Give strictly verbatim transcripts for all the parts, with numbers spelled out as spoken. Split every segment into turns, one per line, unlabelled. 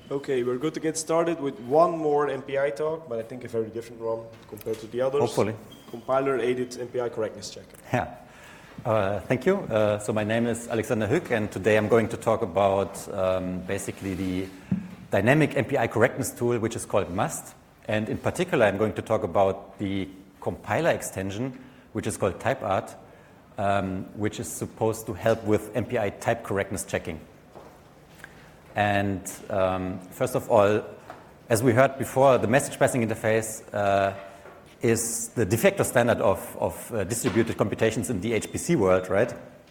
Okay, we're good to get started with one more M P I talk, but I think a very different one compared to the others.
Hopefully.
Compiler-aided M P I correctness check.
Yeah. Uh, thank you. Uh, so my name is Alexander Hück, and today I'm going to talk about um, basically the dynamic M P I correctness tool, which is called MUST. And in particular, I'm going to talk about the compiler extension, which is called TypeArt, um, which is supposed to help with M P I type correctness checking. And um, first of all, as we heard before, the message passing interface uh, is the de facto standard of, of uh, distributed computations in the H P C world, right?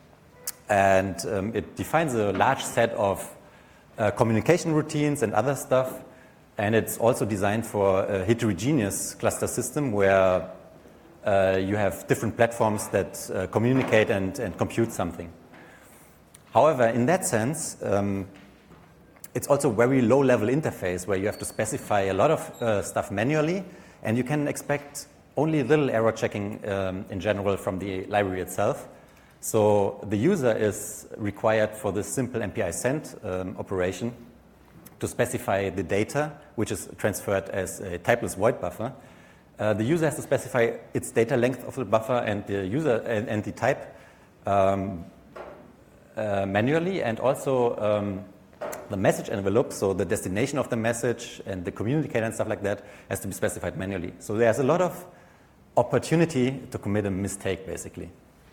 And um, it defines a large set of uh, communication routines and other stuff. And it's also designed for a heterogeneous cluster system where uh, you have different platforms that uh, communicate and, and compute something. However, in that sense, um, it's also a very low-level interface where you have to specify a lot of uh, stuff manually, and you can expect only little error checking um, in general from the library itself. So the user is required for this simple M P I send um, operation to specify the data, which is transferred as a typeless void buffer. Uh, the user has to specify its data length of the buffer and the user and, and the type um, uh, manually, and also um, the message envelope, so the destination of the message and the communicator and stuff like that, has to be specified manually. So there's a lot of opportunity to commit a mistake, basically.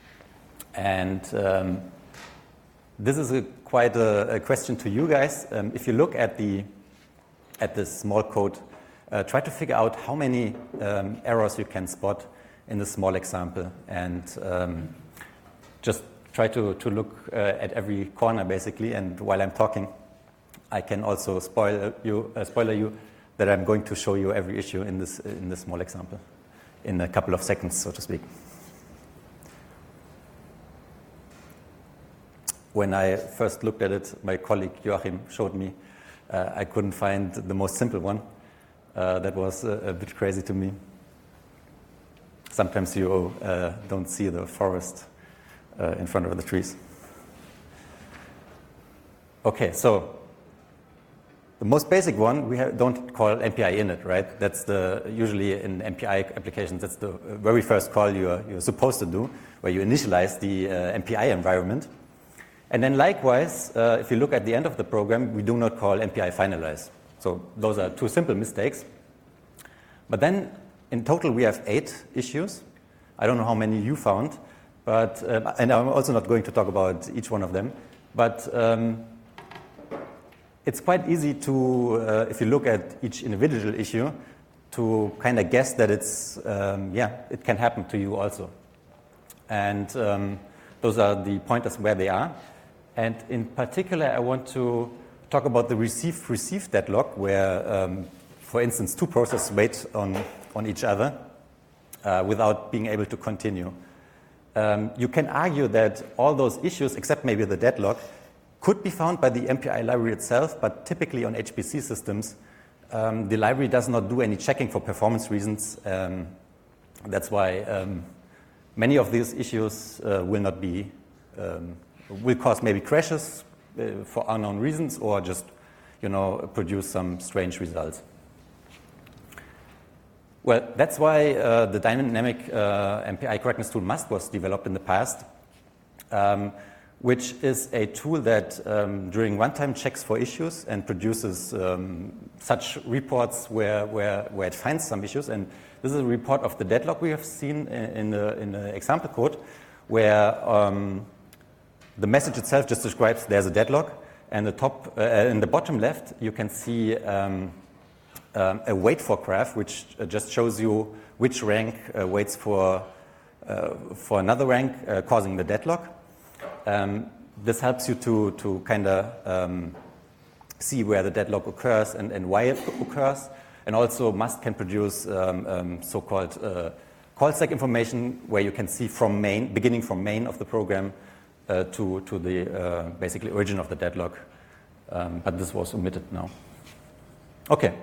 And um, this is a, quite a, a question to you guys. Um, if you look at the at this small code, uh, try to figure out how many um, errors you can spot in this small example, and um, just try to, to look uh, at every corner, basically. And while I'm talking, I can also spoil you, uh, spoiler you that I'm going to show you every issue in this, in this small example in a couple of seconds, so to speak. When I first looked at it, my colleague Joachim showed me, uh, I couldn't find the most simple one. Uh, that was a, a bit crazy to me. Sometimes you uh, don't see the forest uh, in front of the trees. Okay, so the most basic one, we have, don't call M P I init, right? That's the, usually in M P I applications, that's the very first call you're, you're supposed to do, where you initialize the uh, M P I environment. And then likewise, uh, if you look at the end of the program, we do not call M P I finalize. So those are two simple mistakes. But then in total, we have eight issues. I don't know how many you found, but, um, and I'm also not going to talk about each one of them. But um, it's quite easy to, uh, if you look at each individual issue, to kind of guess that it's, um, yeah, it can happen to you also. And um, those are the pointers where they are. And in particular, I want to talk about the receive-receive deadlock, where, um, for instance, two processes wait on, on each other uh, without being able to continue. Um, you can argue that all those issues, except maybe the deadlock, could be found by the M P I library itself, but typically on H P C systems, um, the library does not do any checking for performance reasons. Um, that's why um, many of these issues uh, will not be, um, will cause maybe crashes uh, for unknown reasons, or just, you know, produce some strange results. Well, that's why uh, the dynamic uh, M P I correctness tool MUST was developed in the past. Um, which is a tool that um, during runtime checks for issues and produces um, such reports where, where, where it finds some issues. And this is a report of the deadlock we have seen in, in, the, in the example code, where um, the message itself just describes there's a deadlock, and the top, uh, in the bottom left, you can see um, um, a wait for graph, which just shows you which rank uh, waits for, uh, for another rank, uh, causing the deadlock. Um, this helps you to, to kind of um, see where the deadlock occurs and, and why it occurs. And also, MUST can produce um, um, so-called uh, call stack information, where you can see from main, beginning from main of the program uh, to, to the uh, basically origin of the deadlock. Um, but this was omitted now. Okay,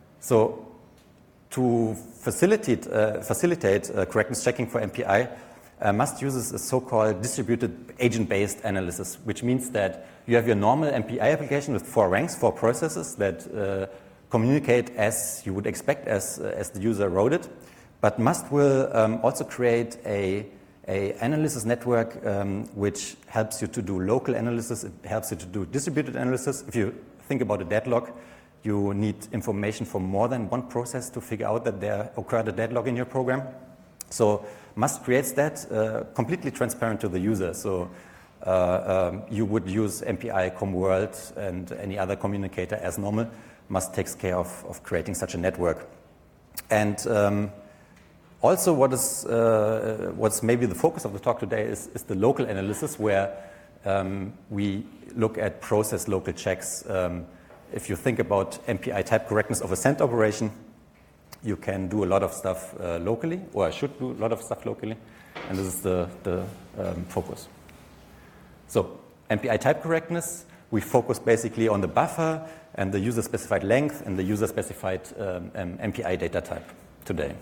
so to facilitate, uh, facilitate uh, correctness checking for M P I, uh, Must uses a so-called distributed agent-based analysis, which means that you have your normal M P I application with four ranks, four processes that uh, communicate as you would expect as, uh, as the user wrote it. But Must will um, also create a, a analysis network um, which helps you to do local analysis. It helps you to do distributed analysis. If you think about a deadlock, you need information from more than one process to figure out that there occurred a deadlock in your program. So Must creates that uh, completely transparent to the user. So uh, um, you would use M P I, ComWorld, and any other communicator as normal. Must takes care of, of creating such a network. And um, also what is uh, what's maybe the focus of the talk today is, is the local analysis, where um, we look at process local checks. Um, if you think about M P I type correctness of a send operation, you can do a lot of stuff uh, locally, or I should do a lot of stuff locally, and this is the, the um, focus. So M P I type correctness, we focus basically on the buffer and the user-specified length and the user-specified um, um, M P I data type today.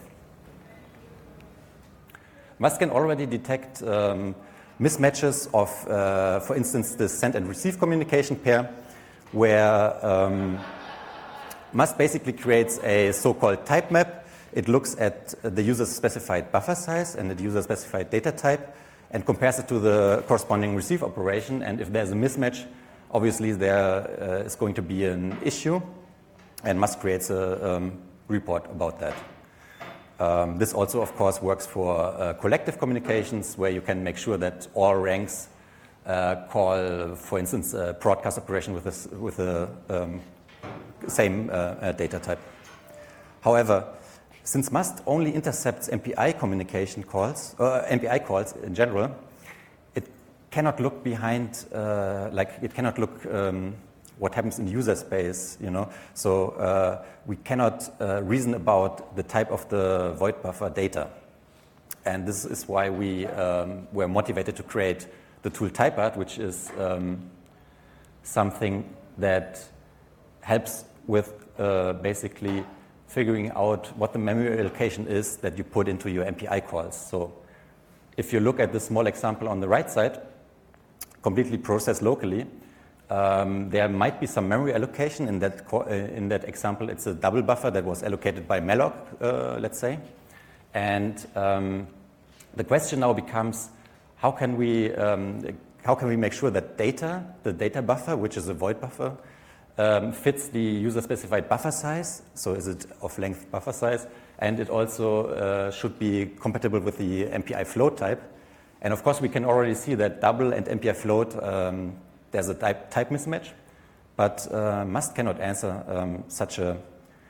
Must can already detect um, mismatches of, uh, for instance, the send and receive communication pair, where um, Must basically creates a so-called type map. It looks at the user-specified buffer size and the user-specified data type and compares it to the corresponding receive operation. And if there's a mismatch, obviously there uh, is going to be an issue, and Must creates a um, report about that. Um, this also, of course, works for uh, collective communications, where you can make sure that all ranks uh, call, for instance, a broadcast operation with a, with a um, same uh, uh, data type. However, since Must only intercepts M P I communication calls, uh, M P I calls in general, it cannot look behind, uh, like it cannot look um, what happens in user space, you know. So uh, we cannot uh, reason about the type of the void buffer data. And this is why we um, were motivated to create the tool TypeArt, which is um, something that helps with uh, basically figuring out what the memory allocation is that you put into your M P I calls. So if you look at the small example on the right side, completely processed locally, um, there might be some memory allocation in that, co- uh, in that example. It's a double buffer that was allocated by malloc, uh, let's say. And um, the question now becomes, how can we um, how can we make sure that data, the data buffer, which is a void buffer, Um, fits the user-specified buffer size, so is it of length buffer size, and it also uh, should be compatible with the M P I float type. And of course, we can already see that double and M P I float, um, there's a type, type mismatch, but uh, Must cannot answer um, such a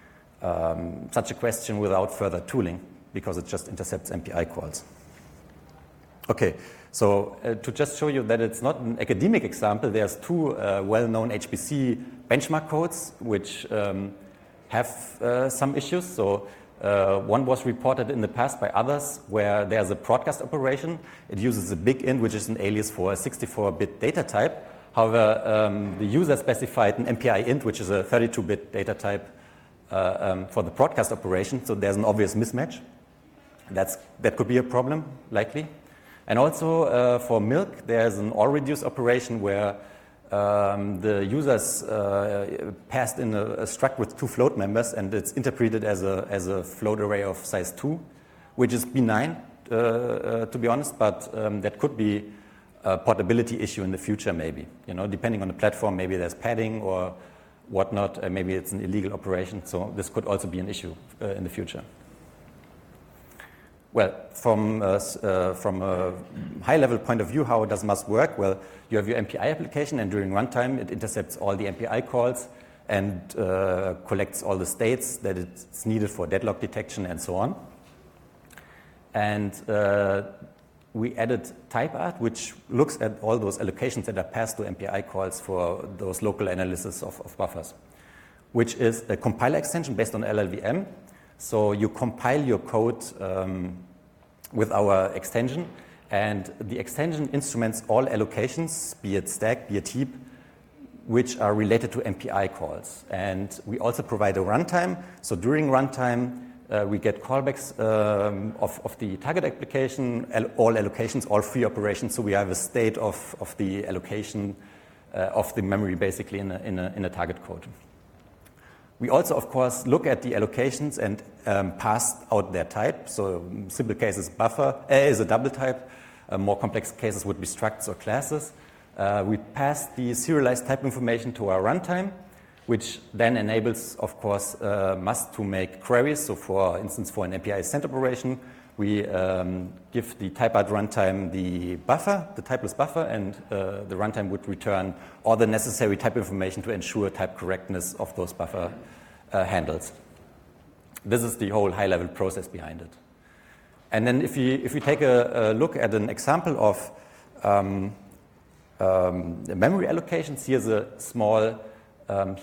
um, such a question without further tooling, because it just intercepts M P I calls. Okay. So uh, to just show you that it's not an academic example, there's two uh, well-known H P C benchmark codes which um, have uh, some issues. So uh, one was reported in the past by others, where there's a broadcast operation. It uses a big int, which is an alias for a sixty-four bit data type. However, um, the user specified an M P I int, which is a thirty-two bit data type uh, um, for the broadcast operation. So there's an obvious mismatch. That's, that could be a problem, likely. And also uh, for milk, there's an all reduce operation where um, the users uh, passed in a, a struct with two float members, and it's interpreted as a, as a float array of size two, which is benign, uh, uh, to be honest, but um, that could be a portability issue in the future, maybe. You know, depending on the platform, maybe there's padding or whatnot, uh, maybe it's an illegal operation, so this could also be an issue uh, in the future. Well, from a, uh, from a high-level point of view, how does Must work? Well, you have your M P I application, and during runtime, it intercepts all the M P I calls and uh, collects all the states that it's needed for deadlock detection and so on. And uh, we added TypeArt, which looks at all those allocations that are passed to M P I calls for those local analysis of, of buffers, which is a compiler extension based on L L V M. So you compile your code um, with our extension, and the extension instruments all allocations, be it stack, be it heap, which are related to M P I calls. And we also provide a runtime. So during runtime, uh, we get callbacks um, of, of the target application, all allocations, all free operations. So we have a state of, of the allocation uh, of the memory basically in a, in, a, in a target code. We also, of course, look at the allocations and um, pass out their type. So simple cases, buffer uh, is a double type. Uh, more complex cases would be structs or classes. Uh, we pass the serialized type information to our runtime, which then enables, of course, uh, Must to make queries. So for instance, for an A P I send operation, we um, give the typeout runtime the buffer, the typeless buffer, and uh, the runtime would return all the necessary type information to ensure type correctness of those buffer uh, handles. This is the whole high-level process behind it. And then if we, if we take a, a look at an example of um, um, memory allocations, here's a small um,